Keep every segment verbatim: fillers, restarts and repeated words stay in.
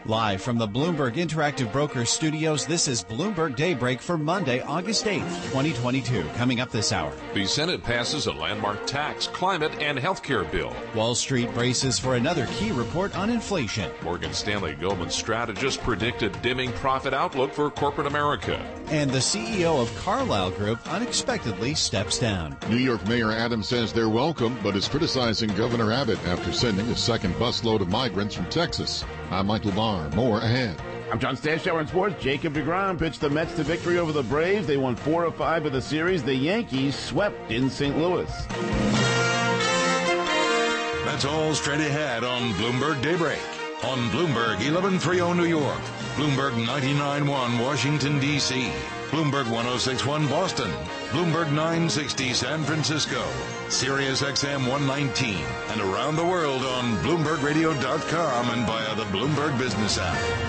Live from the Bloomberg Interactive Brokers studios, this is Bloomberg Daybreak for Monday, August eighth, twenty twenty-two. Coming up this hour. The Senate passes a landmark tax, climate, and health care bill. Wall Street braces for another key report on inflation. Morgan Stanley Goldman strategists predict a dimming profit outlook for corporate America. And the C E O of Carlyle Group unexpectedly steps down. New York Mayor Adams says they're welcome, but is criticizing Governor Abbott after sending a second busload of migrants from Texas. I'm Michael Barr. More ahead. I'm John Stashower in sports. Jacob deGrom pitched the Mets to victory over the Braves. They won four of five of the series. The Yankees swept in Saint Louis. That's all straight ahead on Bloomberg Daybreak. On Bloomberg eleven thirty New York, Bloomberg ninety-nine point one Washington, D C, Bloomberg ten sixty-one Boston, Bloomberg nine sixty San Francisco, Sirius X M one nineteen, and around the world on Bloomberg Radio dot com and via the Bloomberg Business app.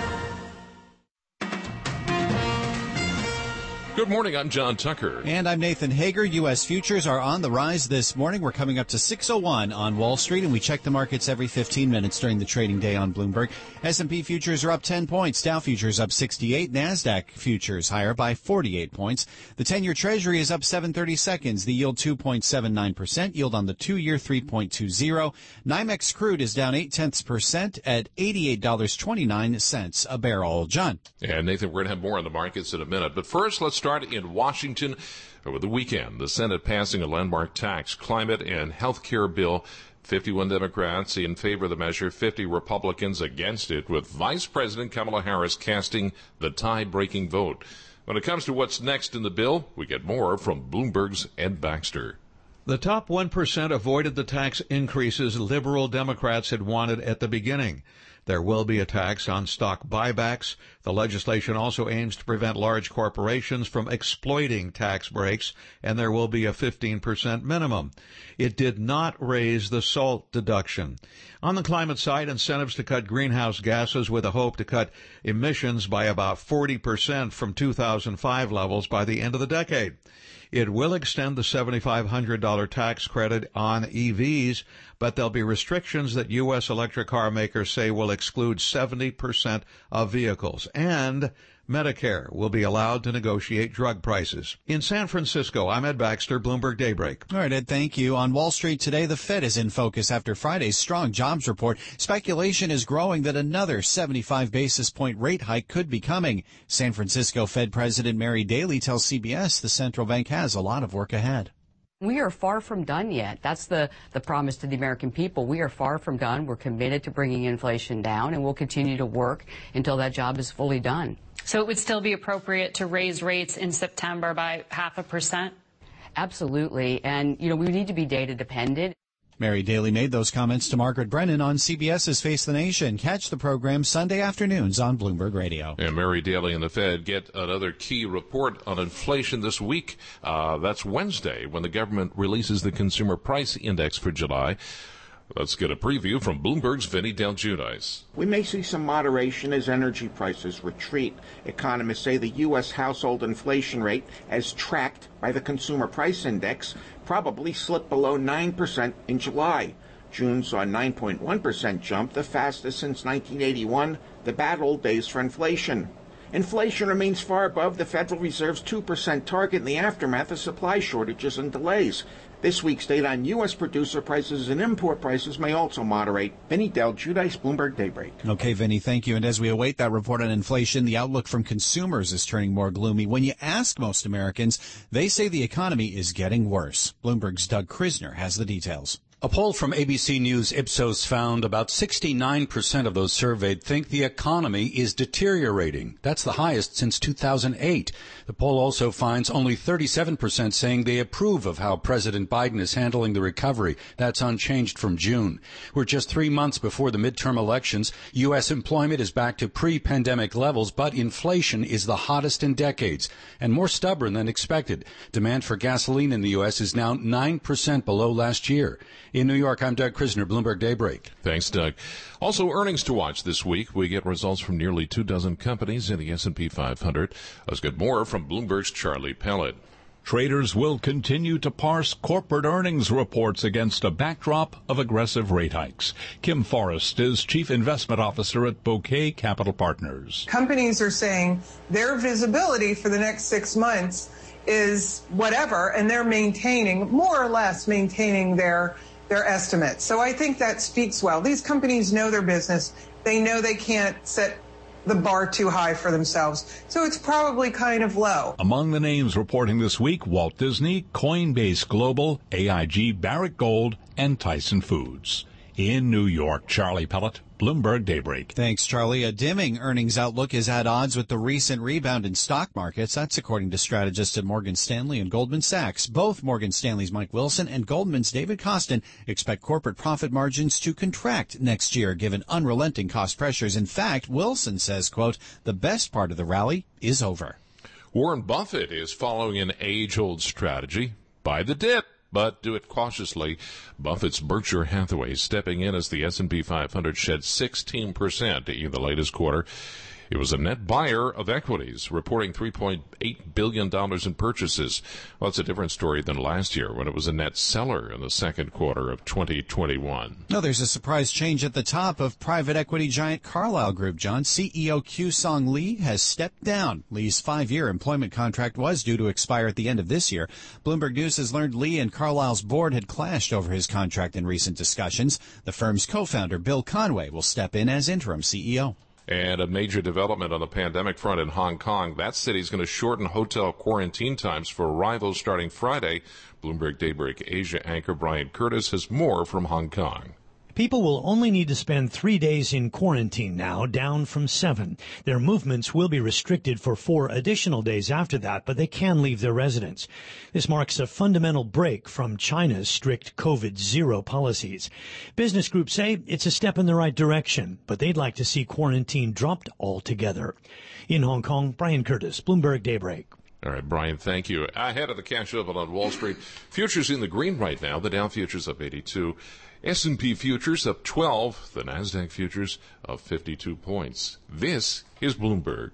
Good morning, I'm John Tucker. And I'm Nathan Hager. U S futures are on the rise this morning. We're coming up to six oh one on Wall Street, and we check the markets every fifteen minutes during the trading day on Bloomberg. S and P futures are up ten points. Dow futures up sixty-eight. NASDAQ futures higher by forty-eight points. The ten-year Treasury is up seven thirty seconds. The yield two point seven nine percent. Yield on the two-year three point two zero. NYMEX crude is down eight tenths percent at eighty-eight dollars and twenty-nine cents a barrel. John. And Nathan, we're going to have more on the markets in a minute. But first, let's start in Washington. Over the weekend, the Senate passing a landmark tax, climate, and health care bill. fifty-one Democrats in favor of the measure, fifty Republicans against it, with Vice President Kamala Harris casting the tie-breaking vote. When it comes to what's next in the bill, we get more from Bloomberg's Ed Baxter. The top one percent avoided the tax increases liberal Democrats had wanted at the beginning. There will be a tax on stock buybacks. The legislation also aims to prevent large corporations from exploiting tax breaks, and there will be a fifteen percent minimum. It did not raise the SALT deduction. On the climate side, incentives to cut greenhouse gases with a hope to cut emissions by about forty percent from two thousand five levels by the end of the decade. It will extend the seven thousand five hundred dollars tax credit on E Vs, but there'll be restrictions that U S electric car makers say will exclude seventy percent of vehicles. And Medicare will be allowed to negotiate drug prices. In San Francisco, I'm Ed Baxter, Bloomberg Daybreak. All right, Ed, thank you. On Wall Street today, the Fed is in focus after Friday's strong jobs report. Speculation is growing that another seventy-five basis point rate hike could be coming. San Francisco Fed President Mary Daly tells C B S the central bank has a lot of work ahead. We are far from done yet. That's the, the promise to the American people. We are far from done. We're committed to bringing inflation down, and we'll continue to work until that job is fully done. So it would still be appropriate to raise rates in September by half a percent? Absolutely. And, you know, we need to be data dependent. Mary Daly made those comments to Margaret Brennan on CBS's Face the Nation. Catch the program Sunday afternoons on Bloomberg Radio. And Mary Daly and the Fed get another key report on inflation this week. Uh, that's Wednesday when the government releases the Consumer Price Index for July. Let's get a preview from Bloomberg's Vinny Del Giudice. We may see some moderation as energy prices retreat. Economists say the U S household inflation rate, as tracked by the Consumer Price Index, probably slipped below nine percent in July. June saw a nine point one percent jump, the fastest since nineteen eighty-one, the bad old days for inflation. Inflation remains far above the Federal Reserve's two percent target in the aftermath of supply shortages and delays. This week's data on U S producer prices and import prices may also moderate. Vinny Del Giudice, Bloomberg Daybreak. Okay, Vinny, thank you. And as we await that report on inflation, the outlook from consumers is turning more gloomy. When you ask most Americans, they say the economy is getting worse. Bloomberg's Doug Krisner has the details. A poll from A B C News Ipsos found about sixty-nine percent of those surveyed think the economy is deteriorating. That's the highest since two thousand eight. The poll also finds only thirty-seven percent saying they approve of how President Biden is handling the recovery. That's unchanged from June. We're just three months before the midterm elections. U S employment is back to pre-pandemic levels, but inflation is the hottest in decades and more stubborn than expected. Demand for gasoline in the U S is now nine percent below last year. In New York, I'm Doug Krisner, Bloomberg Daybreak. Thanks, Doug. Also, earnings to watch this week. We get results from nearly two dozen companies in the S and P five hundred. Let's get more from Bloomberg's Charlie Pellet. traders will continue to parse corporate earnings reports against a backdrop of aggressive rate hikes. Kim Forrest is Chief Investment Officer at Bouquet Capital Partners. Companies are saying their visibility for the next six months is whatever, and they're maintaining, more or less maintaining their their estimates. So I think that speaks well. These companies know their business. They know they can't set the bar too high for themselves. So it's probably kind of low. Among the names reporting this week, Walt Disney, Coinbase Global, A I G, Barrick Gold, and Tyson Foods. In New York, Charlie Pellet, Bloomberg Daybreak. Thanks, Charlie. A dimming earnings outlook is at odds with the recent rebound in stock markets. That's according to strategists at Morgan Stanley and Goldman Sachs. Both Morgan Stanley's Mike Wilson and Goldman's David Kostin expect corporate profit margins to contract next year, given unrelenting cost pressures. In fact, Wilson says, quote, the best part of the rally is over. Warren Buffett is following an age-old strategy: buy the dip, but do it cautiously. Buffett's Berkshire Hathaway stepping in as the S and P five hundred shed sixteen percent in the latest quarter. It was a net buyer of equities, reporting three point eight billion dollars in purchases. Well, it's a different story than last year, when it was a net seller in the second quarter of twenty twenty-one. No, there's a surprise change at the top of private equity giant Carlyle Group, John. C E O Kyu-Song Lee has stepped down. Lee's five-year employment contract was due to expire at the end of this year. Bloomberg News has learned Lee and Carlyle's board had clashed over his contract in recent discussions. The firm's co-founder, Bill Conway, will step in as interim C E O. And a major development on the pandemic front in Hong Kong. That city is going to shorten hotel quarantine times for arrivals starting Friday. Bloomberg Daybreak Asia anchor Brian Curtis has more from Hong Kong. People will only need to spend three days in quarantine now, down from seven. Their movements will be restricted for four additional days after that, but they can leave their residence. This marks a fundamental break from China's strict COVID zero policies. Business groups say it's a step in the right direction, but they'd like to see quarantine dropped altogether. In Hong Kong, Brian Curtis, Bloomberg Daybreak. All right, Brian, thank you. Ahead of the cash open on Wall Street, futures in the green right now. The Dow futures up eighty-two. S and P futures up twelve. The NASDAQ futures up fifty-two points. This is Bloomberg.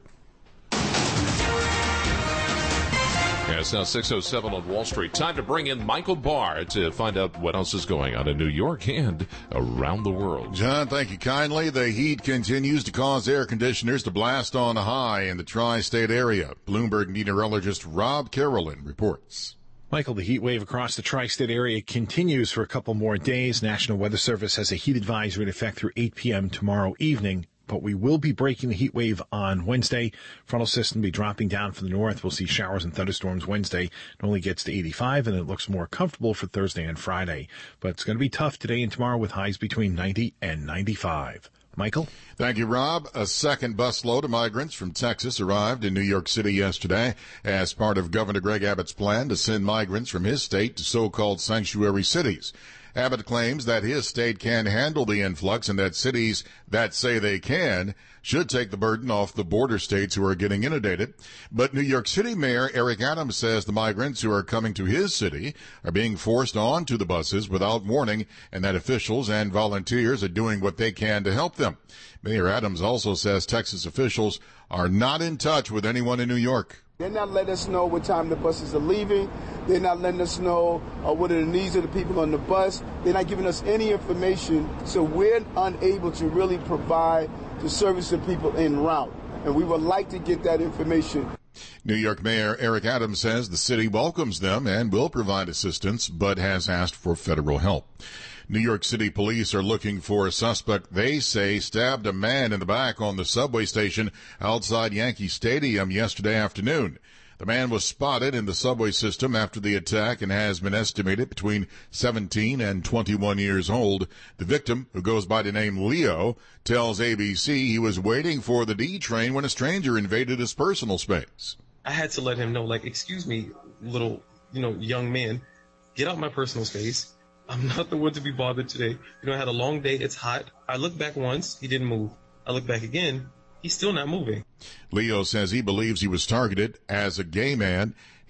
Yeah, it's now six oh seven on Wall Street. Time to bring in Michael Barr to find out what else is going on in New York and around the world. John, thank you kindly. The heat continues to cause air conditioners to blast on high in the tri-state area. Bloomberg meteorologist Rob Carolyn reports. Michael, the heat wave across the tri-state area continues for a couple more days. National Weather Service has a heat advisory in effect through eight p.m. tomorrow evening. But we will be breaking the heat wave on Wednesday. Frontal system will be dropping down from the north. We'll see showers and thunderstorms Wednesday. It only gets to eighty-five, and it looks more comfortable for Thursday and Friday. But it's going to be tough today and tomorrow with highs between ninety and ninety-five. Michael? Thank you, Rob. A second busload of migrants from Texas arrived in New York City yesterday as part of Governor Greg Abbott's plan to send migrants from his state to so-called sanctuary cities. Abbott claims that his state can handle the influx and that cities that say they can should take the burden off the border states who are getting inundated. But New York City Mayor Eric Adams says the migrants who are coming to his city are being forced onto the buses without warning and that officials and volunteers are doing what they can to help them. Mayor Adams also says Texas officials are not in touch with anyone in New York. They're not letting us know what time the buses are leaving. They're not letting us know uh, what are the needs of the people on the bus. They're not giving us any information, so we're unable to really provide the service to people en route. And we would like to get that information. New York Mayor Eric Adams says the city welcomes them and will provide assistance, but has asked for federal help. New York City police are looking for a suspect they say stabbed a man in the back on the subway station outside Yankee Stadium yesterday afternoon. The man was spotted in the subway system after the attack and has been estimated between seventeen and twenty-one years old. The victim, who goes by the name Leo, tells A B C he was waiting for the D train when a stranger invaded his personal space. I had to let him know, like, excuse me, little, you know, young man, get out my personal space. I'm not the one to be bothered today. You know, I had a long day. It's hot. I looked back once. He didn't move. I looked back again. He's still not moving. Leo says he believes he was targeted as a gay man.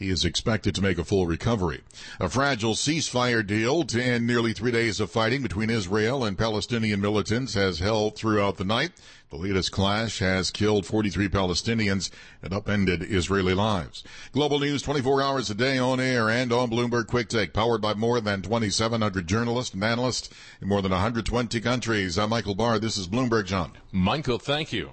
He is expected to make a full recovery. A fragile ceasefire deal to end nearly three days of fighting between Israel and Palestinian militants has held throughout the night. The latest clash has killed forty-three Palestinians and upended Israeli lives. Global News twenty-four hours a day on air and on Bloomberg Quick Take, powered by more than twenty-seven hundred journalists and analysts in more than one hundred twenty countries. I'm Michael Barr. This is Bloomberg John. Michael, thank you.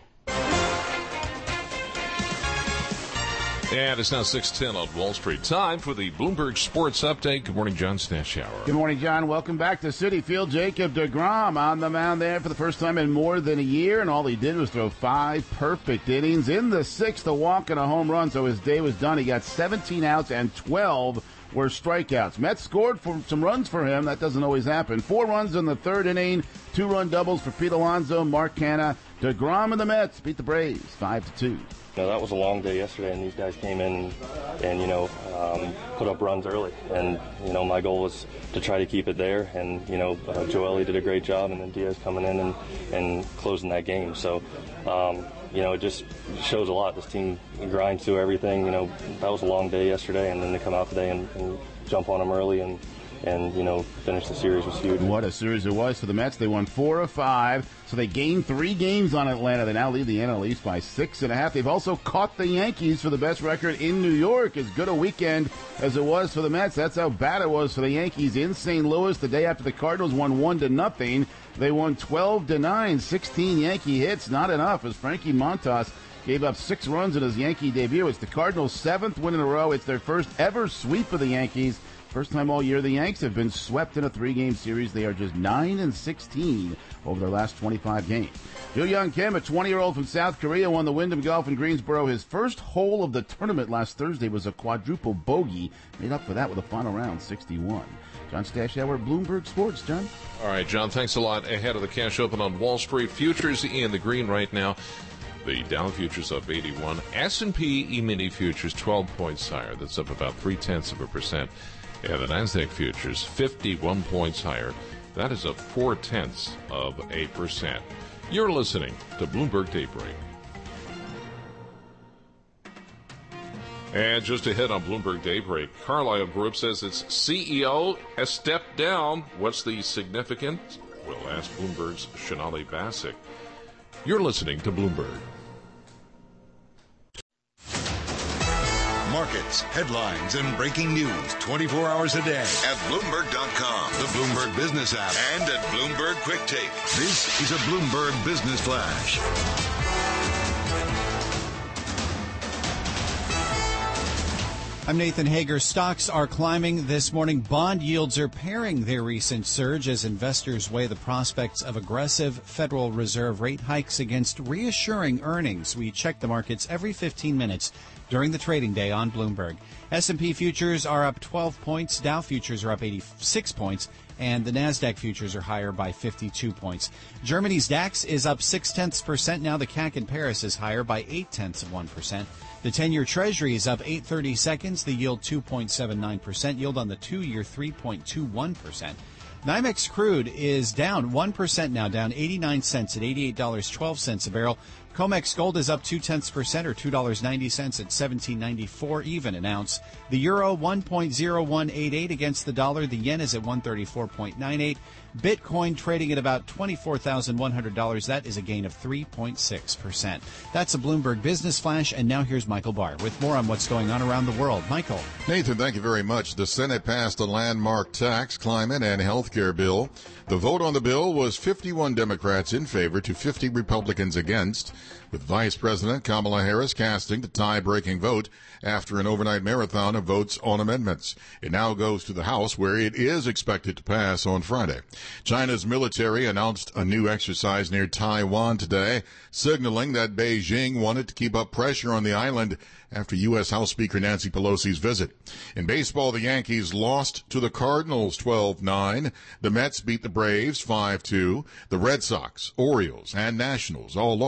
And it's now six ten on Wall Street. Time for the Bloomberg Sports Update. Good morning, John Stashower. Good morning, John. Welcome back to Citi Field. Jacob deGrom on the mound there for the first time in more than a year, and all he did was throw five perfect innings. In the sixth, a walk and a home run, so his day was done. He got seventeen outs, and twelve were strikeouts. Mets scored for some runs for him. That doesn't always happen. Four runs in the third inning, two-run doubles for Pete Alonso, Mark Canha. DeGrom and the Mets beat the Braves five to two. You know, that was a long day yesterday, and these guys came in and, you know, um, put up runs early. And, you know, my goal was to try to keep it there. And, you know, uh, Joely did a great job, and then Diaz coming in and, and closing that game. So, um, you know, it just shows a lot. This team grinds through everything. You know, that was a long day yesterday, and then to come out today and, and jump on them early and, and, you know, finish the series was huge. What a series it was for the Mets. They won four of five, so they gained three games on Atlanta. They now lead the N L East by six and a half. They've also caught the Yankees for the best record in New York. As good a weekend as it was for the Mets, that's how bad it was for the Yankees in Saint Louis. The day after the Cardinals won one to nothing, they won twelve to nine. sixteen Yankee hits, not enough, as Frankie Montas gave up six runs in his Yankee debut. It's the Cardinals' seventh win in a row. It's their first ever sweep of the Yankees. First time all year the Yanks have been swept in a three-game series. They are just nine and sixteen over their last twenty-five games. Joo-Young Kim, a twenty-year-old from South Korea, won the Wyndham Golf in Greensboro. His first hole of the tournament last Thursday was a quadruple bogey. Made up for that with a final round, sixty-one. John Stashower, Bloomberg Sports. John? All right, John, thanks a lot. Ahead of the cash open on Wall Street, futures in the green right now. The Dow futures up eighty-one. S and P E-mini futures twelve points higher. That's up about three-tenths of a percent. And the NASDAQ futures, fifty-one points higher. That is up four-tenths of a percent. You're listening to Bloomberg Daybreak. And just ahead on Bloomberg Daybreak, Carlyle Group says its C E O has stepped down. What's the significance? We'll ask Bloomberg's Shonali Bassick. You're listening to Bloomberg. Markets, headlines, and breaking news twenty-four hours a day at Bloomberg dot com, the Bloomberg Business app, and at Bloomberg Quick Take. This is a Bloomberg Business Flash. I'm Nathan Hager. Stocks are climbing this morning. Bond yields are pairing their recent surge as investors weigh the prospects of aggressive Federal Reserve rate hikes against reassuring earnings. We check the markets every fifteen minutes during the trading day on Bloomberg. S and P futures are up twelve points. Dow futures are up eighty-six points. And the NASDAQ futures are higher by fifty-two points. Germany's DAX is up six-tenths percent. Now the C A C in Paris is higher by eight-tenths of one percent. The ten-year Treasury is up eight thirty seconds. The yield two point seven nine percent. Yield on the two-year three point two one percent. NYMEX crude is down one percent now, down eighty-nine cents at eighty-eight dollars and twelve cents a barrel. COMEX gold is up two-tenths percent or two dollars and ninety cents at seventeen ninety-four even an ounce. The euro one point zero one eight eight against the dollar. The yen is at one thirty-four point nine eight. Bitcoin trading at about twenty-four thousand one hundred dollars. That is a gain of three point six percent. That's a Bloomberg Business Flash, and now here's Michael Barr with more on what's going on around the world. Michael. Nathan, thank you very much. The Senate passed a landmark tax, climate, and health care bill. The vote on the bill was fifty-one Democrats in favor to fifty Republicans against, with Vice President Kamala Harris casting the tie-breaking vote after an overnight marathon of votes on amendments. It now goes to the House, where it is expected to pass on Friday. China's military announced a new exercise near Taiwan today, signaling that Beijing wanted to keep up pressure on the island after U S House Speaker Nancy Pelosi's visit. In baseball, the Yankees lost to the Cardinals twelve nine. The Mets beat the Braves five two. The Red Sox, Orioles, and Nationals all lost.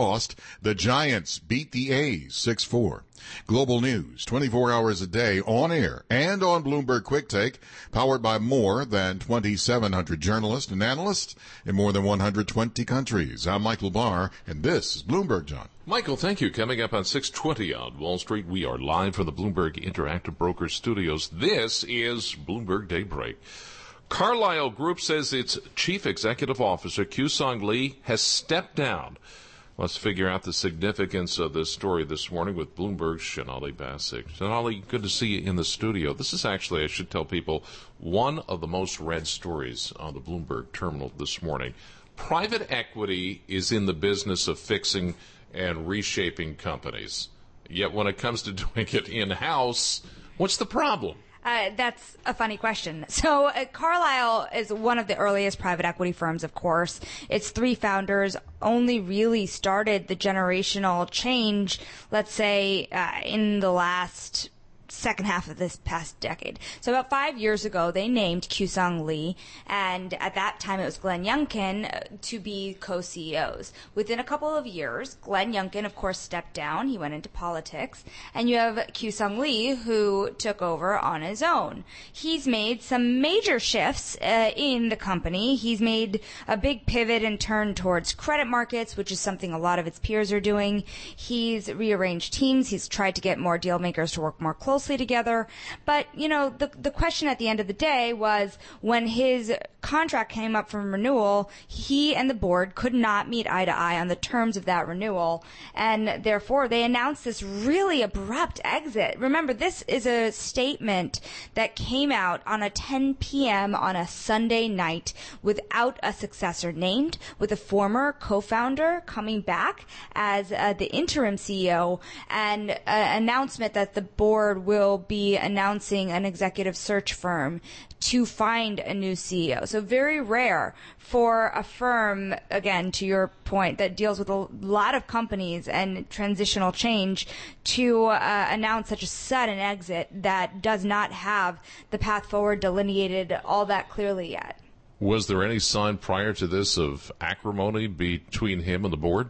The Giants beat the A's six four. Global news, twenty-four hours a day on air and on Bloomberg Quick Take, powered by more than twenty-seven hundred journalists and analysts in more than one hundred twenty countries. I'm Michael Barr, and this is Bloomberg, John. Michael, thank you. Coming up on six twenty on Wall Street, we are live from the Bloomberg Interactive Brokers studios. This is Bloomberg Daybreak. Carlyle Group says its chief executive officer, Kyu-Sung Lee, has stepped down. Let's figure out the significance of this story this morning with Bloomberg's Sonali Basak. Sonali, good to see you in the studio. This is actually, I should tell people, one of the most read stories on the Bloomberg terminal this morning. Private equity is in the business of fixing and reshaping companies. Yet when it comes to doing it in-house, what's the problem? Uh, that's a funny question. So uh, Carlyle is one of the earliest private equity firms, of course. Its three founders only really started the generational change, let's say, uh, in the last second half of this past decade. So about five years ago, they named Kyu-Sung Lee, and at that time it was Glenn Youngkin, to be co-C E Os. Within a couple of years, Glenn Youngkin, of course, stepped down. He went into politics. And you have Kyu-Sung Lee, who took over on his own. He's made some major shifts uh, in the company. He's made a big pivot and turn towards credit markets, which is something a lot of its peers are doing. He's rearranged teams. He's tried to get more deal makers to work more closely together. But, you know, the the question at the end of the day was when his contract came up for renewal, he and the board could not meet eye to eye on the terms of that renewal. And therefore, they announced this really abrupt exit. Remember, this is a statement that came out on a ten p.m. on a Sunday night without a successor named, with a former co-founder coming back as uh, the interim C E O, and an announcement that the board will will be announcing an executive search firm to find a new C E O. So very rare for a firm, again, to your point, that deals with a lot of companies and transitional change to uh, announce such a sudden exit that does not have the path forward delineated all that clearly yet. Was there any sign prior to this of acrimony between him and the board?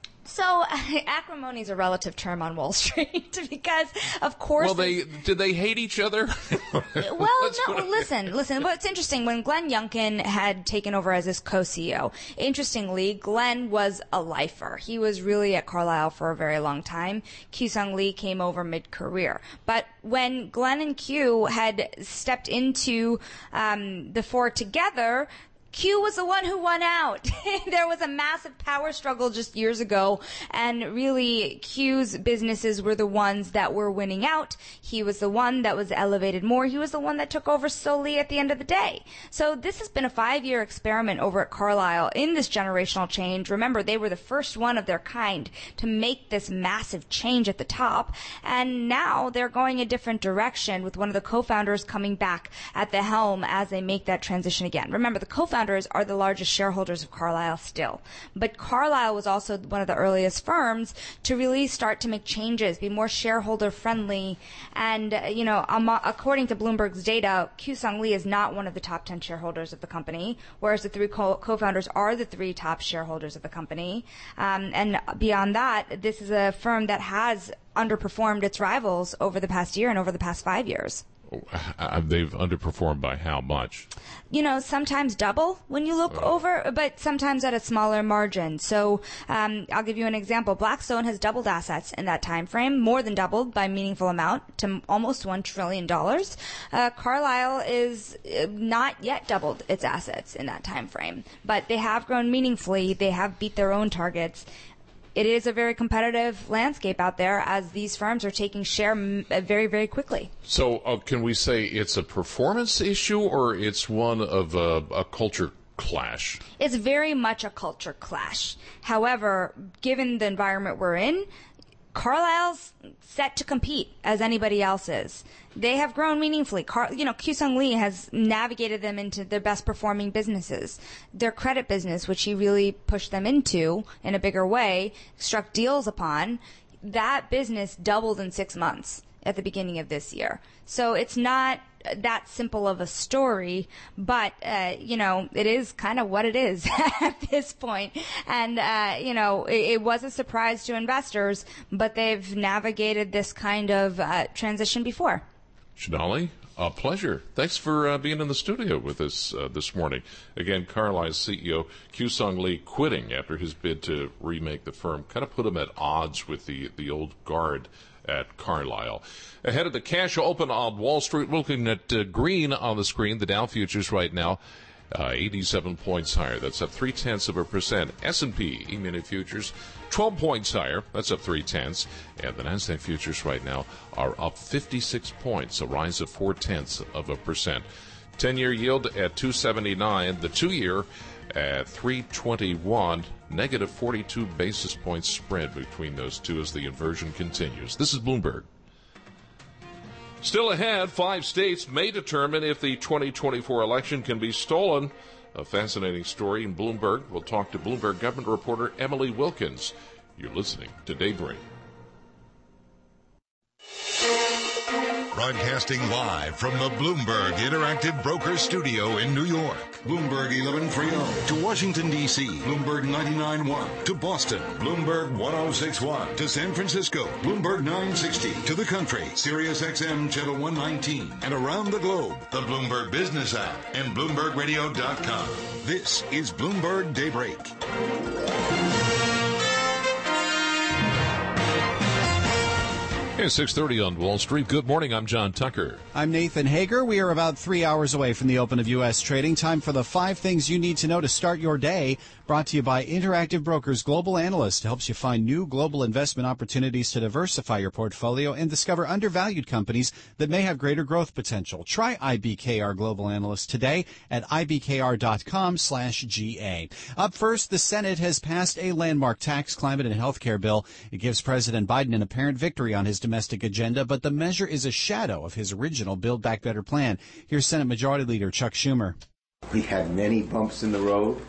So acrimony is a relative term on Wall Street because, of course. Well, they did they hate each other? Well, no. Listen, listen. What's interesting, when Glenn Youngkin had taken over as his co-C E O, interestingly, Glenn was a lifer. He was really at Carlyle for a very long time. Kyu-Sung Lee came over mid-career, but when Glenn and Q had stepped into um, the four together, Q was the one who won out. There was a massive power struggle just years ago, and really Q's businesses were the ones that were winning out. He was the one that was elevated more. He was the one that took over solely at the end of the day. So this has been a five-year experiment over at Carlyle in this generational change. Remember, they were the first one of their kind to make this massive change at the top, and now they're going a different direction with one of the co-founders coming back at the helm as they make that transition again. Remember, the co-founders are the largest shareholders of Carlyle still. But Carlyle was also one of the earliest firms to really start to make changes, be more shareholder friendly. And, uh, you know, um, according to Bloomberg's data, Kyu-Sung Lee is not one of the top ten shareholders of the company, whereas the three co- co-founders are the three top shareholders of the company. Um, and beyond that, this is a firm that has underperformed its rivals over the past year and over the past five years. Uh, they've underperformed by how much? You know, sometimes double when you look oh. over, but sometimes at a smaller margin. So um, I'll give you an example. Blackstone has doubled assets in that time frame, more than doubled by a meaningful amount to almost one trillion dollars. Uh, Carlyle is not yet doubled its assets in that time frame, but they have grown meaningfully. They have beat their own targets. It is a very competitive landscape out there as these firms are taking share very, very quickly. So uh, can we say it's a performance issue or it's one of a, a culture clash? It's very much a culture clash. However, given the environment we're in, Carlyle's set to compete as anybody else is. They have grown meaningfully. Car- you know, Kyu-Sung Lee has navigated them into their best performing businesses. Their credit business, which he really pushed them into in a bigger way, struck deals upon. That business doubled in six months. at the beginning of this year. So it's not that simple of a story, but, uh, you know, it is kind of what it is at this point. And, uh, you know, it, it was a surprise to investors, but they've navigated this kind of uh, transition before. Shidali, a pleasure. Thanks for uh, being in the studio with us uh, this morning. Again, Carlyle's C E O, Kyu-Sung Lee, quitting after his bid to remake the firm, kind of put him at odds with the, the old guard at Carlyle. Ahead of the cash open on Wall Street, looking at uh, green on the screen, the Dow futures right now, uh, eighty-seven points higher. That's up three-tenths of a percent. S and P E-mini futures, twelve points higher. That's up three-tenths. And the NASDAQ futures right now are up fifty-six points, a rise of four-tenths of a percent. ten-year yield at two seventy-nine. The two-year at three twenty-one. Negative forty-two basis points spread between those two as the inversion continues. This is Bloomberg. Still ahead, five states may determine if the twenty twenty-four election can be stolen. A fascinating story in Bloomberg. We'll talk to Bloomberg government reporter Emily Wilkins. You're listening to Daybreak. Broadcasting live from the Bloomberg Interactive Brokers Studio in New York. Bloomberg eleven thirty to Washington, D C. Bloomberg ninety-nine point one to Boston. Bloomberg ten sixty-one to San Francisco. Bloomberg nine sixty to the country. Sirius X M Channel one nineteen. And around the globe, the Bloomberg Business app and Bloomberg Radio dot com. This is Bloomberg Daybreak. It's six thirty on Wall Street. Good morning. I'm John Tucker. I'm Nathan Hager. We are about three hours away from the open of U S trading. Time for the five things you need to know to start your day. Brought to you by Interactive Brokers Global Analyst. Helps you find new global investment opportunities to diversify your portfolio and discover undervalued companies that may have greater growth potential. Try I B K R Global Analyst today at I B K R dot com slash G A. Up first, the Senate has passed a landmark tax, climate, and health care bill. It gives President Biden an apparent victory on his domestic agenda, but the measure is a shadow of his original Build Back Better plan. Here's Senate Majority Leader Chuck Schumer. We had many bumps in the road,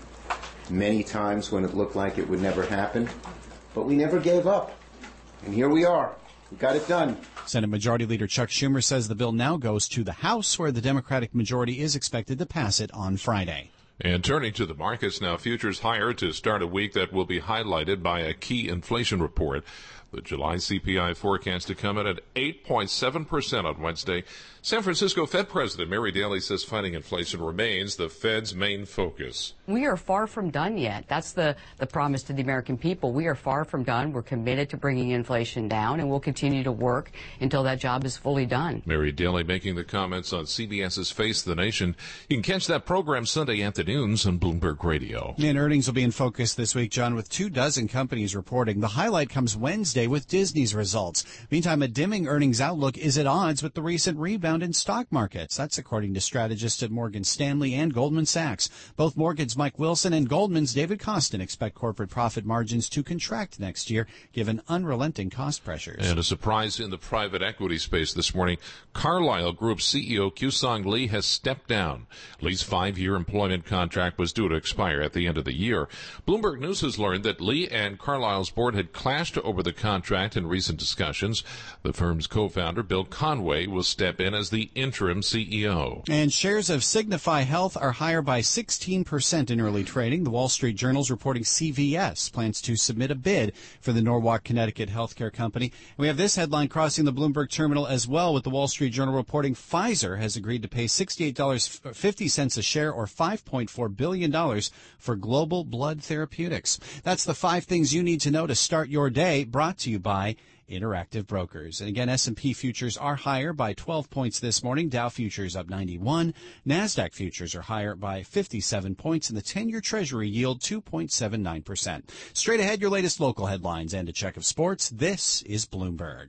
many times when it looked like it would never happen, but we never gave up. And here we are. We got it done. Senate Majority Leader Chuck Schumer says the bill now goes to the House, where the Democratic majority is expected to pass it on Friday. And turning to the markets now, futures higher to start a week that will be highlighted by a key inflation report. The July C P I forecast to come in at eight point seven percent on Wednesday. San Francisco Fed President Mary Daly says fighting inflation remains the Fed's main focus. We are far from done yet. That's the, the promise to the American people. We are far from done. We're committed to bringing inflation down, and we'll continue to work until that job is fully done. Mary Daly making the comments on CBS's Face the Nation. You can catch that program Sunday afternoons on Bloomberg Radio. And earnings will be in focus this week, John, with two dozen companies reporting. The highlight comes Wednesday with Disney's results. Meantime, a dimming earnings outlook is at odds with the recent rebound in stock markets. That's according to strategists at Morgan Stanley and Goldman Sachs. Both Morgan's Mike Wilson and Goldman's David Kostin expect corporate profit margins to contract next year, given unrelenting cost pressures. And a surprise in the private equity space this morning. Carlyle Group C E O Kyu-Sung Lee has stepped down. Lee's five-year employment contract was due to expire at the end of the year. Bloomberg News has learned that Lee and Carlyle's board had clashed over the contract in recent discussions. The firm's co-founder, Bill Conway, will step in as the interim C E O. And shares of Signify Health are higher by sixteen percent in early trading. The Wall Street Journal's reporting C V S plans to submit a bid for the Norwalk, Connecticut healthcare company. And we have this headline crossing the Bloomberg terminal as well, with the Wall Street Journal reporting Pfizer has agreed to pay sixty-eight dollars and fifty cents a share, or five point four billion dollars, for Global Blood Therapeutics. That's the five things you need to know to start your day, brought to you by Interactive Brokers. And again, S and P futures are higher by twelve points this morning. Dow futures up ninety-one. NASDAQ futures are higher by fifty-seven points, and the ten-year Treasury yield two point seven nine percent. Straight ahead, your latest local headlines and a check of sports. This is Bloomberg.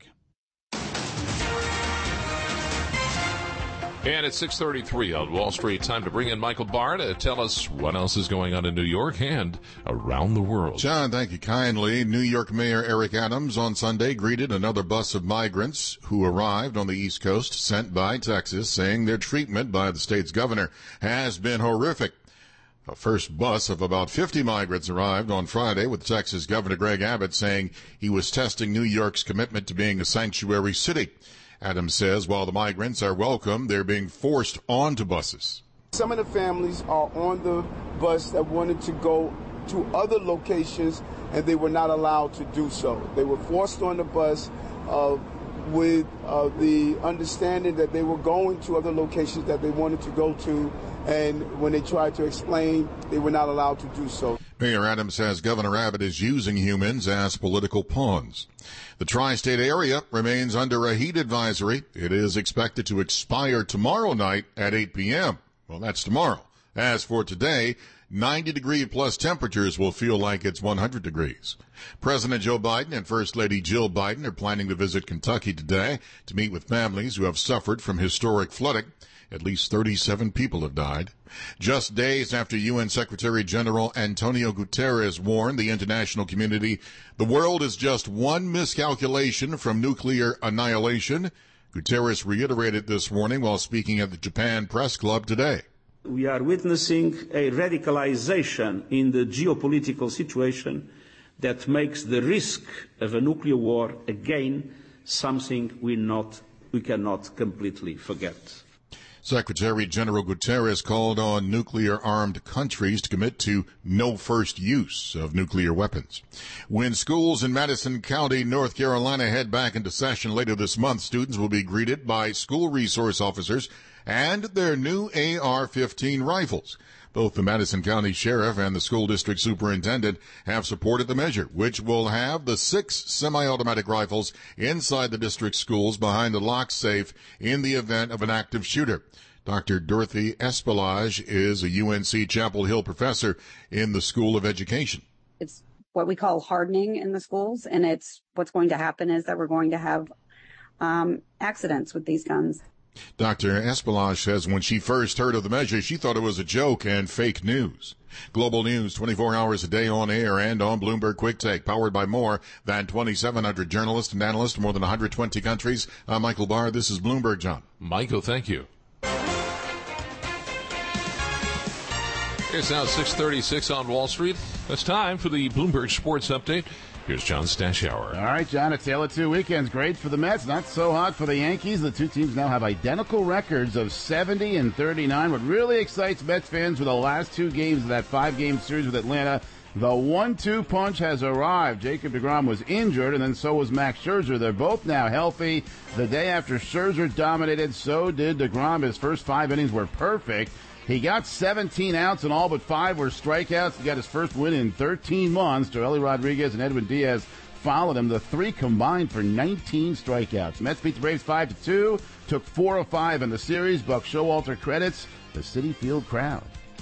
And it's six thirty-three on Wall Street. Time to bring in Michael Barr to tell us what else is going on in New York and around the world. John, thank you kindly. New York Mayor Eric Adams on Sunday greeted another bus of migrants who arrived on the East Coast sent by Texas, saying their treatment by the state's governor has been horrific. A first bus of about fifty migrants arrived on Friday, with Texas Governor Greg Abbott saying he was testing New York's commitment to being a sanctuary city. Adams says while the migrants are welcome, they're being forced onto buses. Some of the families are on the bus that wanted to go to other locations, and they were not allowed to do so. They were forced on the bus uh, with uh, the understanding that they were going to other locations that they wanted to go to, and when they tried to explain, they were not allowed to do so. Mayor Adams says Governor Abbott is using humans as political pawns. The tri-state area remains under a heat advisory. It is expected to expire tomorrow night at eight p.m. Well, that's tomorrow. As for today, ninety degree plus temperatures will feel like it's one hundred degrees. President Joe Biden and First Lady Jill Biden are planning to visit Kentucky today to meet with families who have suffered from historic flooding. At least thirty-seven people have died. Just days after U N Secretary General Antonio Guterres warned the international community the world is just one miscalculation from nuclear annihilation, Guterres reiterated this morning while speaking at the Japan Press Club today. We are witnessing a radicalization in the geopolitical situation that makes the risk of a nuclear war again something we not we cannot completely forget. Secretary General Guterres called on nuclear-armed countries to commit to no first use of nuclear weapons. When schools in Madison County, North Carolina head back into session later this month, students will be greeted by school resource officers and their new A R fifteen rifles. Both the Madison County Sheriff and the school district superintendent have supported the measure, which will have the six semi-automatic rifles inside the district schools behind a lock safe in the event of an active shooter. Doctor Dorothy Espelage is a U N C Chapel Hill professor in the School of Education. It's what we call hardening in the schools, and it's what's going to happen is that we're going to have um, accidents with these guns. Doctor Espelage says when she first heard of the measure, she thought it was a joke and fake news. Global News, twenty-four hours a day on air and on Bloomberg Quick Take, powered by more than twenty-seven hundred journalists and analysts from more than one hundred twenty countries. I'm Michael Barr. This is Bloomberg, John. Michael, thank you. It's now six thirty-six on Wall Street. It's time for the Bloomberg Sports Update. Here's John Stashower. All right, John, a tale of two weekends. Great for the Mets, not so hot for the Yankees. The two teams now have identical records of seventy and thirty-nine. What really excites Mets fans were the last two games of that five-game series with Atlanta. The one two punch has arrived. Jacob deGrom was injured, and then so was Max Scherzer. They're both now healthy. The day after Scherzer dominated, so did deGrom. His first five innings were perfect. He got seventeen outs, and all but five were strikeouts. He got his first win in thirteen months. Joely Rodriguez and Edwin Diaz followed him. The three combined for nineteen strikeouts. Mets beat the Braves five to two, took four of five in the series. Buck Showalter credits the Citi Field crowd.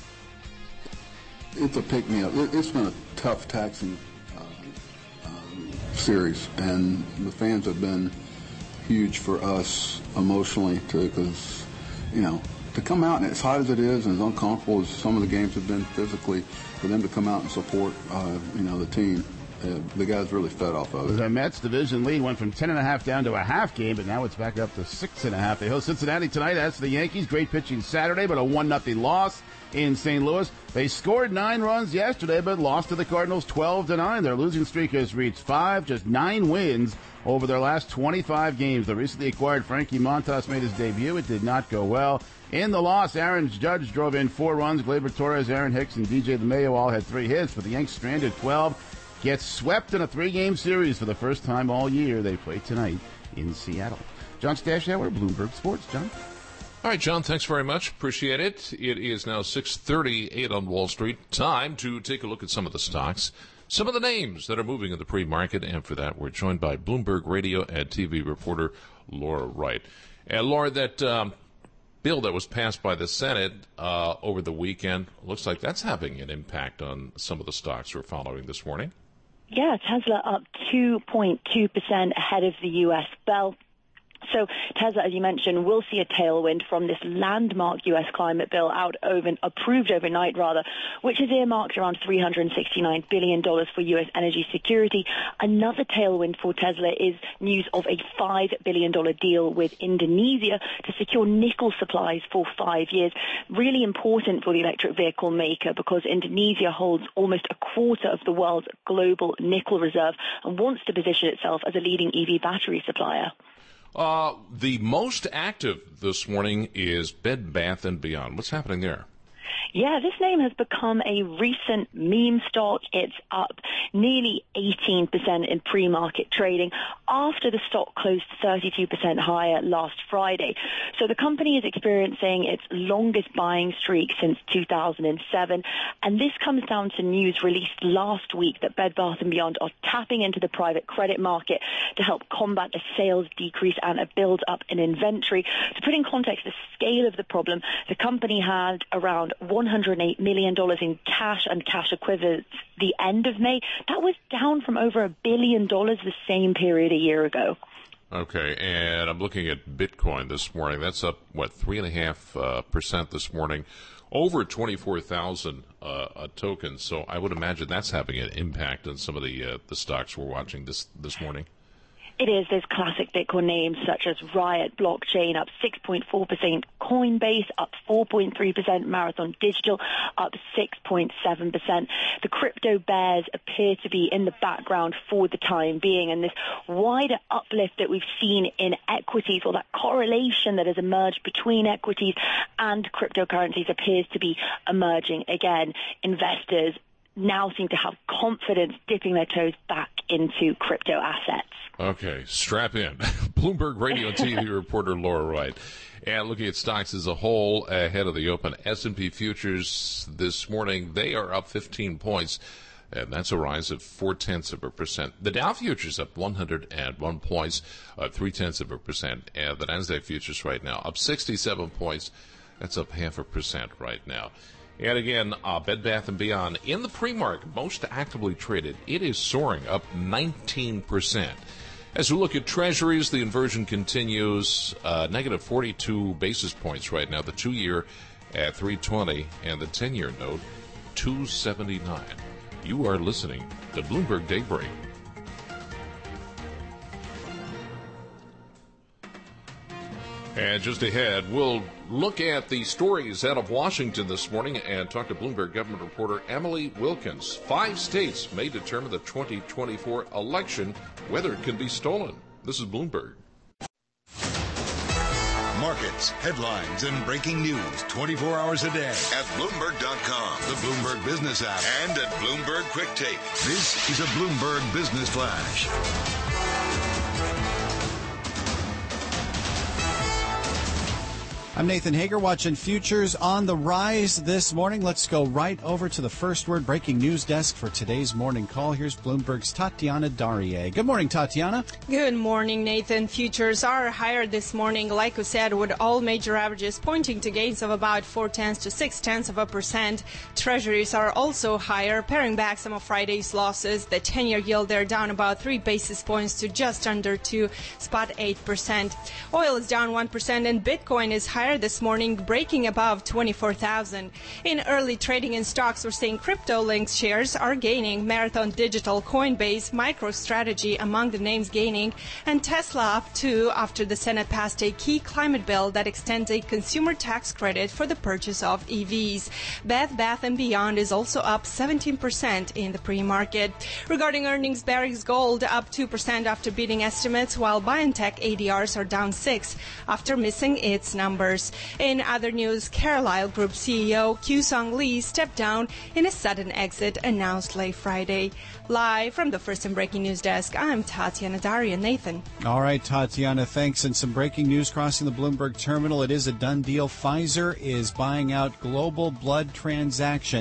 It's a pick-me-up. It's been a tough, taxing uh, um, series, and the fans have been huge for us emotionally, too, because, you know, to come out and as hot as it is and as uncomfortable as some of the games have been physically, for them to come out and support, uh, you know, the team, uh, the guys really fed off of it. The Mets division lead went from ten and a half down to a half game, but now it's back up to six and a half. They host Cincinnati tonight. As for the Yankees, great pitching Saturday, but a one nothing loss in Saint Louis. They scored nine runs yesterday, but lost to the Cardinals twelve to nine. Their losing streak has reached five, just nine wins over their last twenty-five games. The recently acquired Frankie Montas made his debut. It did not go well. In the loss, Aaron Judge drove in four runs. Gleyber Torres, Aaron Hicks, and D J LeMahieu all had three hits, but the Yanks stranded twelve. Gets swept in a three-game series for the first time all year. They play tonight in Seattle. John Stashower, Bloomberg Sports. John? All right, John, thanks very much. Appreciate it. It is now six thirty-eight on Wall Street. Time to take a look at some of the stocks, some of the names that are moving in the pre-market, and for that, we're joined by Bloomberg Radio and T V reporter Laura Wright. And Laura, that um, bill that was passed by the Senate uh, over the weekend, looks like that's having an impact on some of the stocks we're following this morning. Yeah, Tesla up two point two percent ahead of the U S bell. So Tesla, as you mentioned, will see a tailwind from this landmark U S climate bill out over, approved overnight, rather, which is earmarked around three hundred sixty-nine billion dollars for U S energy security. Another tailwind for Tesla is news of a five billion dollars deal with Indonesia to secure nickel supplies for five years. Really important for the electric vehicle maker because Indonesia holds almost a quarter of the world's global nickel reserve and wants to position itself as a leading E V battery supplier. Uh, the most active this morning is Bed Bath and Beyond. What's happening there? Yeah, this name has become a recent meme stock. It's up nearly eighteen percent in pre-market trading after the stock closed thirty-two percent higher last Friday. So the company is experiencing its longest buying streak since two thousand seven, and this comes down to news released last week that Bed Bath and Beyond are tapping into the private credit market to help combat a sales decrease and a build-up in inventory. To put in context the scale of the problem, the company had around one hundred eight million dollars in cash and cash equivalents the end of May. That was down from over a billion dollars the same period a year ago. Okay, and I'm looking at Bitcoin this morning. That's up, what, three point five uh, percent this morning, over twenty-four thousand uh, a token. So I would imagine that's having an impact on some of the uh, the stocks we're watching this this morning. It is. There's classic Bitcoin names such as Riot Blockchain up six point four percent, Coinbase up four point three percent, Marathon Digital up six point seven percent. The crypto bears appear to be in the background for the time being, and this wider uplift that we've seen in equities, or that correlation that has emerged between equities and cryptocurrencies, appears to be emerging again. Investors now seem to have confidence dipping their toes back into crypto assets. Okay, strap in. Bloomberg Radio and T V reporter Laura Wright. And looking at stocks as a whole ahead of the open, S and P futures this morning, they are up fifteen points, and that's a rise of four-tenths of a percent. The Dow futures up one hundred one points, uh, three-tenths of a percent. And the Nasdaq futures right now up sixty-seven points. That's up half a percent right now. And again, uh, Bed Bath and Beyond in the pre-market, most actively traded. It is soaring up nineteen percent. As we look at treasuries, the inversion continues, uh, negative forty-two basis points right now. The two-year at three twenty and the ten-year note two seventy-nine. You are listening to Bloomberg Daybreak. And just ahead, we'll look at the stories out of Washington this morning and talk to Bloomberg government reporter Emily Wilkins. Five states may determine the twenty twenty-four election, whether it can be stolen. This is Bloomberg. Markets, headlines, and breaking news twenty-four hours a day at Bloomberg dot com, the Bloomberg Business app, and at Bloomberg Quick Take. This is a Bloomberg Business Flash. I'm Nathan Hager, watching futures on the rise this morning. Let's go right over to the First Word breaking news desk for today's morning call. Here's Bloomberg's Tatiana Darie. Good morning, Tatiana. Good morning, Nathan. Futures are higher this morning, like we said, with all major averages pointing to gains of about four-tenths to six-tenths of a percent. Treasuries are also higher, paring back some of Friday's losses. The ten-year yield there down about three basis points to just under two point eight percent. Oil is down one percent, and Bitcoin is higher this morning, breaking above twenty-four thousand. In early trading in stocks, we're seeing crypto-linked shares are gaining. Marathon Digital, Coinbase, MicroStrategy among the names gaining, and Tesla up too after the Senate passed a key climate bill that extends a consumer tax credit for the purchase of E Vs. Bed Bath and Beyond is also up seventeen percent in the pre-market. Regarding earnings, Barrick's Gold up two percent after beating estimates, while BioNTech A D Rs are down six after missing its numbers. In other news, Carlyle Group C E O Kyu Sung Lee stepped down in a sudden exit announced late Friday. Live from the First and Breaking News Desk, I'm Tatiana Darie. Nathan. All right, Tatiana, thanks. And some breaking news crossing the Bloomberg terminal. It is a done deal. Pfizer is buying out Global Blood Transaction.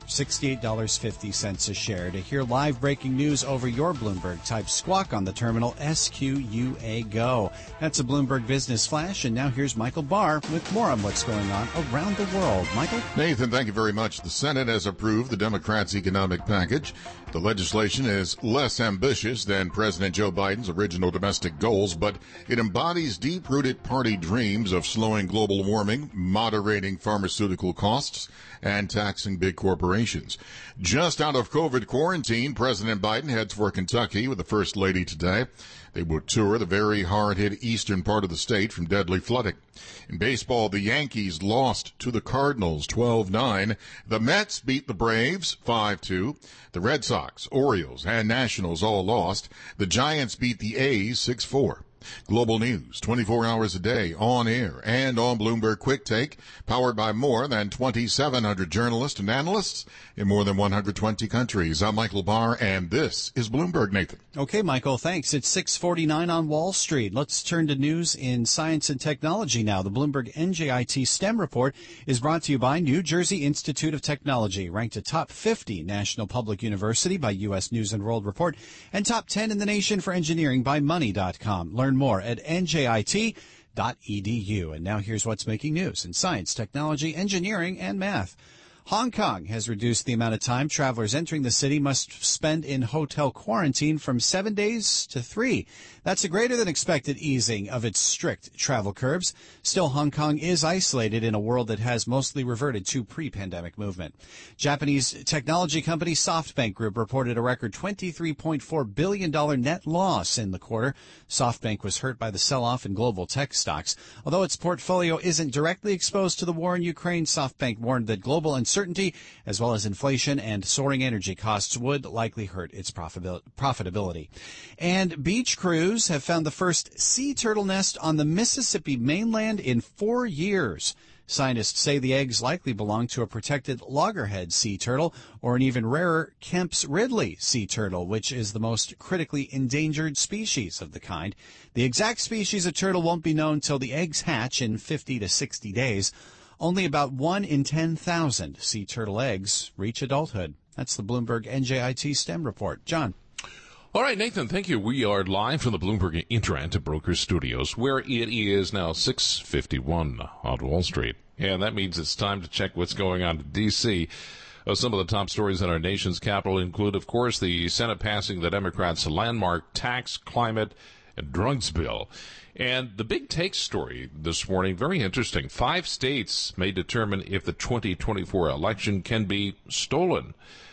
sixty-eight dollars and fifty cents a share. To hear live breaking news over your Bloomberg, type Squawk on the terminal, S Q U A GO. That's a Bloomberg Business Flash, and now here's Michael Barr with more on what's going on around the world. Michael? Nathan, thank you very much. The Senate has approved the Democrats' economic package. The legislation is less ambitious than President Joe Biden's original domestic goals, but it embodies deep-rooted party dreams of slowing global warming, moderating pharmaceutical costs, and taxing big corporations. Just out of COVID quarantine, President Biden heads for Kentucky with the First Lady today. They will tour the very hard-hit eastern part of the state from deadly flooding. In baseball, the Yankees lost to the Cardinals twelve nine. The Mets beat the Braves five two. The Red Sox, Orioles, and Nationals all lost. The Giants beat the A's six four. Global news, twenty-four hours a day, on air and on Bloomberg Quick Take, powered by more than twenty-seven hundred journalists and analysts in more than one hundred twenty countries. I'm Michael Barr, and this is Bloomberg, Nathan. Okay, Michael, thanks. It's six forty-nine on Wall Street. Let's turn to news in science and technology now. The Bloomberg N J I T STEM report is brought to you by New Jersey Institute of Technology, ranked a top fifty national public university by U S News and World Report, and top ten in the nation for engineering by money dot com. Learn more at N J I T dot E D U. And now here's what's making news in science, technology, engineering, and math. Hong Kong has reduced the amount of time travelers entering the city must spend in hotel quarantine from seven days to three. That's a greater than expected easing of its strict travel curbs. Still, Hong Kong is isolated in a world that has mostly reverted to pre-pandemic movement. Japanese technology company SoftBank Group reported a record twenty-three point four billion dollars net loss in the quarter. SoftBank was hurt by the sell-off in global tech stocks. Although its portfolio isn't directly exposed to the war in Ukraine, SoftBank warned that global uncertainty Uncertainty, as well as inflation and soaring energy costs, would likely hurt its profitability. And beach crews have found the first sea turtle nest on the Mississippi mainland in four years. Scientists say the eggs likely belong to a protected loggerhead sea turtle, or an even rarer Kemp's Ridley sea turtle, which is the most critically endangered species of the kind. The exact species of turtle won't be known till the eggs hatch in fifty to sixty days. Only about one in ten thousand sea turtle eggs reach adulthood. That's the Bloomberg N J I T STEM report. John. All right, Nathan, thank you. We are live from the Bloomberg Interactive Brokers Studios, where it is now six fifty-one on Wall Street. And that means it's time to check what's going on in D C Uh, some of the top stories in our nation's capital include, of course, the Senate passing the Democrats' landmark tax, climate, and drugs bill. And the big take story this morning, very interesting. Five states may determine if the twenty twenty-four election can be stolen.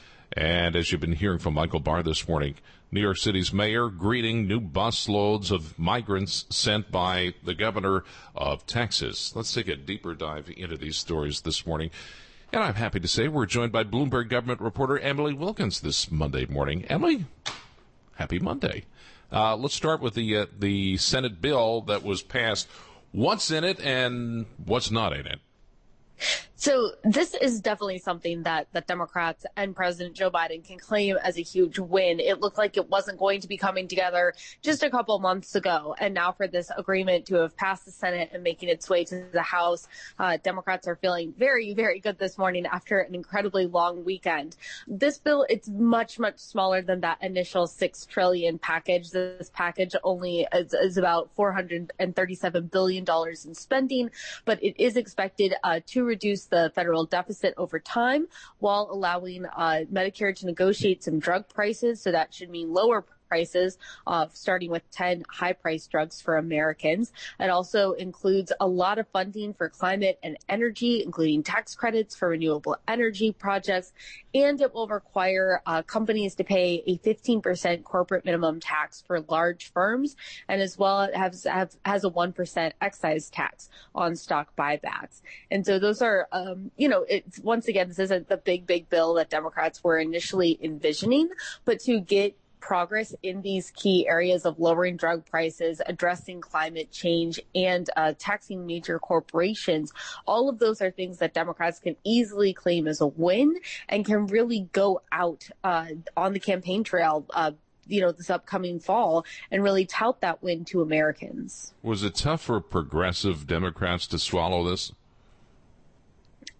And as you've been hearing from Michael Barr this morning, New York City's mayor greeting new bus loads of migrants sent by the governor of Texas. Let's take a deeper dive into these stories this morning. And I'm happy to say we're joined by Bloomberg government reporter Emily Wilkins this Monday morning. Emily, happy Monday. Uh, let's start with the uh, the Senate bill that was passed. What's in it and what's not in it? So this is definitely something that the Democrats and President Joe Biden can claim as a huge win. It looked like it wasn't going to be coming together just a couple months ago. And now for this agreement to have passed the Senate and making its way to the House, uh, Democrats are feeling very, very good this morning after an incredibly long weekend. This bill, it's much, much smaller than that initial six trillion dollars package. This package only is, is about four hundred thirty-seven billion dollars in spending, but it is expected uh, to reduce the federal deficit over time while allowing uh, Medicare to negotiate some drug prices. So that should mean lower prices, uh, starting with ten high-priced drugs for Americans. It also includes a lot of funding for climate and energy, including tax credits for renewable energy projects, and it will require uh, companies to pay a fifteen percent corporate minimum tax for large firms, and as well it has, have, has a one percent excise tax on stock buybacks. And so those are, um, you know, it's, once again, this isn't the big, big bill that Democrats were initially envisioning, but to get progress in these key areas of lowering drug prices, addressing climate change, and uh, taxing major corporations. All of those are things that Democrats can easily claim as a win and can really go out uh, on the campaign trail uh, you know, this upcoming fall and really tout that win to Americans. Was it tough for progressive Democrats to swallow this?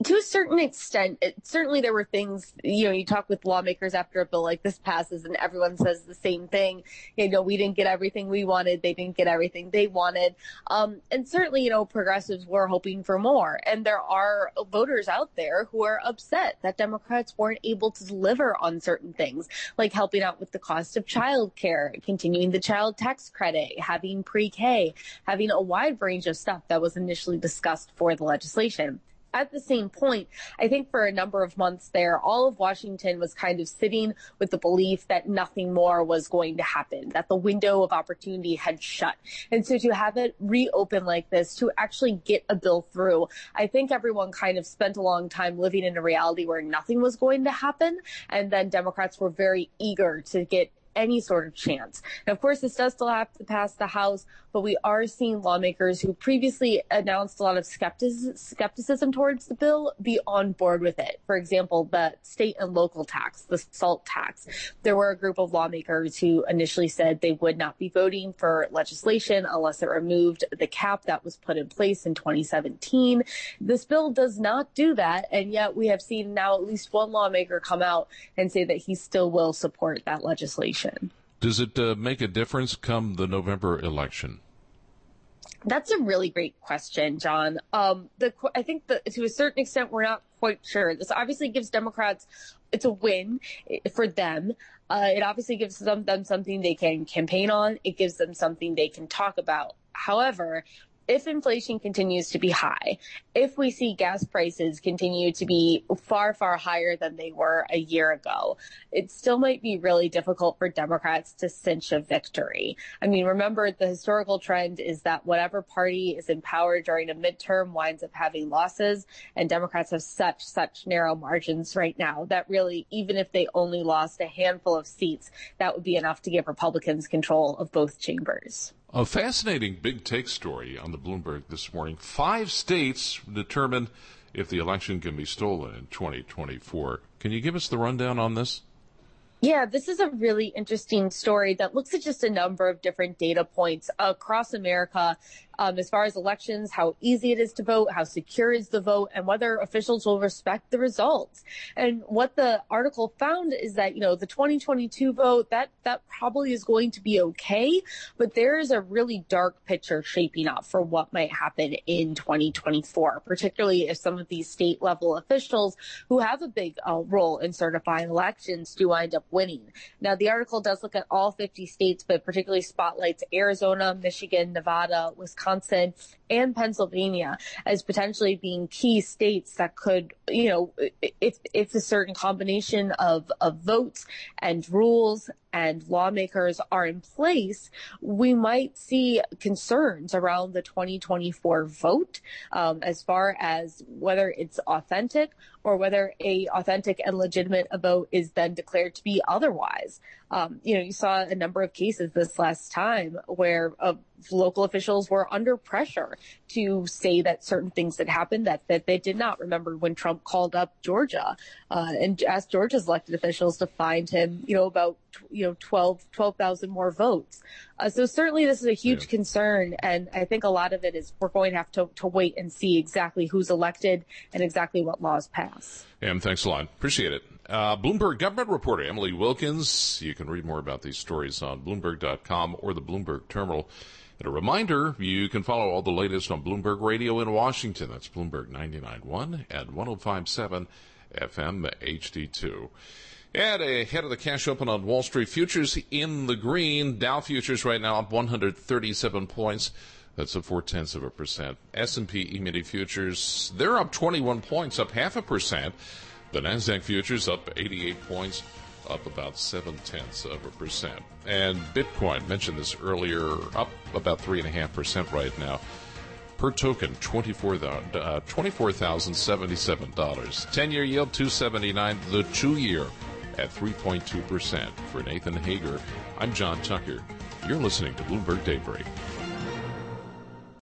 To a certain extent, it, certainly there were things, you know, you talk with lawmakers after a bill like this passes and everyone says the same thing. You know, we didn't get everything we wanted. They didn't get everything they wanted. Um, and certainly, you know, progressives were hoping for more. And there are voters out there who are upset that Democrats weren't able to deliver on certain things, like helping out with the cost of child care, continuing the child tax credit, having pre-K, having a wide range of stuff that was initially discussed for the legislation. At the same point, I think for a number of months there, all of Washington was kind of sitting with the belief that nothing more was going to happen, that the window of opportunity had shut. And so to have it reopen like this, to actually get a bill through, I think everyone kind of spent a long time living in a reality where nothing was going to happen. And then Democrats were very eager to get any sort of chance. And of course, this does still have to pass the House, but we are seeing lawmakers who previously announced a lot of skeptic- skepticism towards the bill be on board with it. For example, the state and local tax, the SALT tax. There were a group of lawmakers who initially said they would not be voting for legislation unless it removed the cap that was put in place in twenty seventeen. This bill does not do that, and yet we have seen now at least one lawmaker come out and say that he still will support that legislation. Does it uh, make a difference come the November election? That's a really great question, John. Um, the, I think that to a certain extent, we're not quite sure. This obviously gives Democrats, it's a win for them. Uh, it obviously gives them, them something they can campaign on. It gives them something they can talk about. However, if inflation continues to be high, if we see gas prices continue to be far, far higher than they were a year ago, it still might be really difficult for Democrats to cinch a victory. I mean, remember, the historical trend is that whatever party is in power during a midterm winds up having losses, and Democrats have such, such narrow margins right now that really, even if they only lost a handful of seats, that would be enough to give Republicans control of both chambers. A fascinating big take story on the Bloomberg this morning. Five states determine if the election can be stolen in twenty twenty-four. Can you give us the rundown on this? Yeah, this is a really interesting story that looks at just a number of different data points across America um, as far as elections, how easy it is to vote, how secure is the vote, and whether officials will respect the results. And what the article found is that, you know, the twenty twenty-two vote, that, that probably is going to be okay, but there is a really dark picture shaping up for what might happen in twenty twenty-four, particularly if some of these state level officials who have a big uh, role in certifying elections do wind up winning. Now, the article does look at all fifty states, but particularly spotlights Arizona, Michigan, Nevada, Wisconsin, and Pennsylvania as potentially being key states that could, you know, if if a certain combination of, of votes and rules and lawmakers are in place, we might see concerns around the twenty twenty-four vote um, as far as whether it's authentic or whether a authentic and legitimate vote is then declared to be otherwise. Um, you know, you saw a number of cases this last time where uh, local officials were under pressure to say that certain things had happened that, that they did not. Remember when Trump called up Georgia uh, and asked Georgia's elected officials to find him, you know, about, you know, twelve thousand more votes. Uh, so certainly this is a huge yeah. concern. And I think a lot of it is we're going to have to, to wait and see exactly who's elected and exactly what laws pass. Em, thanks a lot. Appreciate it. Uh, Bloomberg government reporter Emily Wilkins. You can read more about these stories on Bloomberg dot com or the Bloomberg Terminal. And a reminder, you can follow all the latest on Bloomberg Radio in Washington. That's Bloomberg ninety-nine point one and one oh five point seven F M H D two. And ahead of the cash open on Wall Street, futures in the green. Dow futures right now up one hundred thirty-seven points. That's a four-tenths of a percent. S and P E-mini futures, they're up twenty-one points, up half a percent. The NASDAQ futures up eighty-eight points, up about seven-tenths of a percent. And Bitcoin, mentioned this earlier, up about three point five percent right now. Per token, twenty-four thousand seventy-seven dollars. ten-year yield, two seventy-nine. The two-year at three point two percent. For Nathan Hager, I'm John Tucker. You're listening to Bloomberg Daybreak.